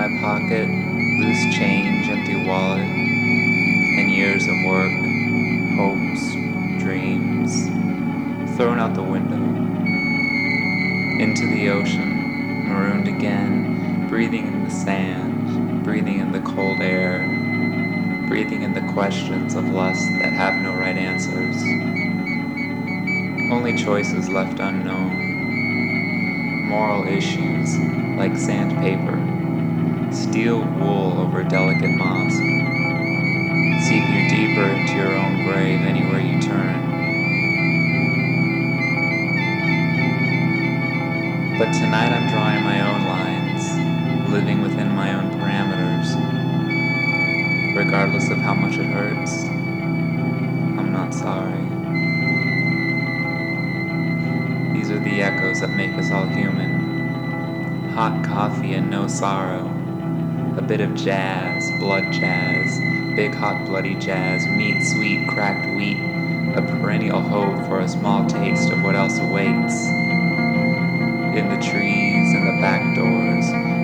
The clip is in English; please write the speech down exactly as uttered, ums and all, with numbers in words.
pocket, loose change, empty wallet, and years of work, hopes, dreams, thrown out the window, into the ocean, marooned again, breathing in the sand, breathing in the cold air, breathing in the questions of lust that have no right answers. Only choices left unknown. Moral issues like sandpaper, steel wool over delicate moss, seep you deeper into your own grave anywhere you turn. But tonight I'm drawing my own lines, living within my own parameters. Regardless of how much it hurts, I'm not sorry. These are the echoes that make us all human. Hot coffee and no sorrow. A bit of jazz, blood jazz, big hot bloody jazz, meat, sweet, cracked wheat, a perennial hope for a small taste of what else awaits. In the trees, in the back doors,